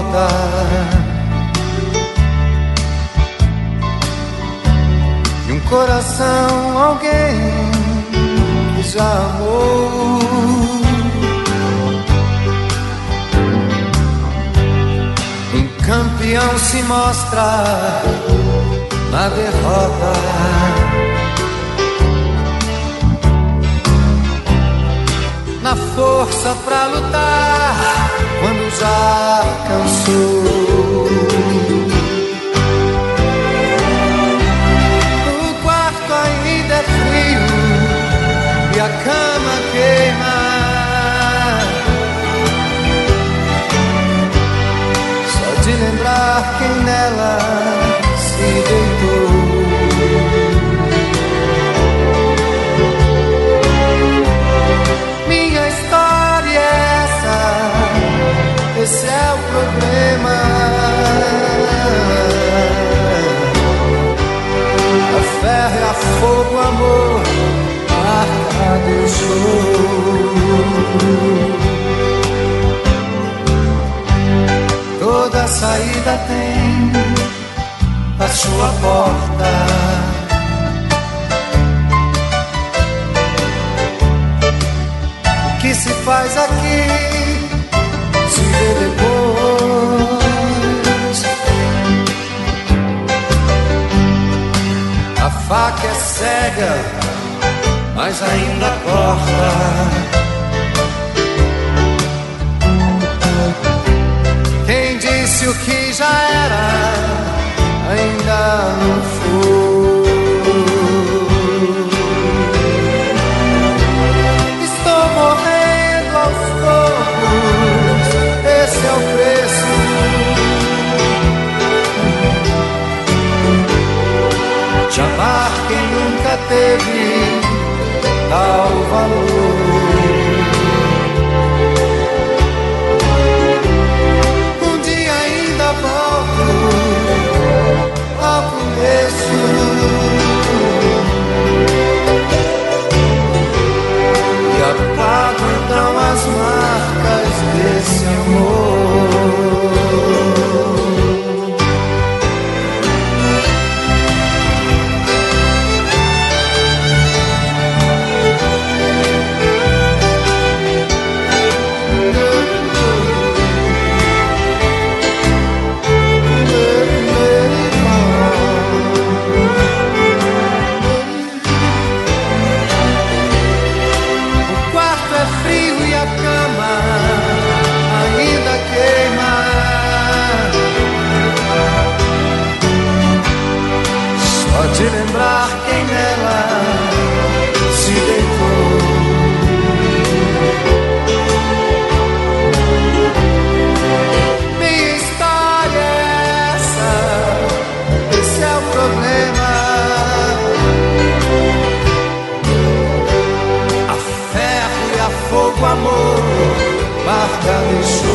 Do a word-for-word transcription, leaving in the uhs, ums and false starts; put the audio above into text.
volta. E um coração, alguém que já amou. Um campeão se mostra na derrota. Na força pra lutar quando já cansou. O quarto ainda é frio e a cama queima. Só de lembrar quem nela se deitou. Esse é o problema. A ferro, a fogo, o amor, marca deixou. Toda saída tem a sua porta. O que se faz aqui se vê depois. A faca é cega, mas ainda corta. Quem disse o que já era, ainda não foi. Estou morrendo aos poucos, esse é o preço. De amar quem nunca teve tal valor. Um dia ainda volto ao começo e apago então as marcas desse amor. De lembrar quem nela se deitou. Minha história é essa, esse é o problema. A ferro e a fogo, amor, marca deixou.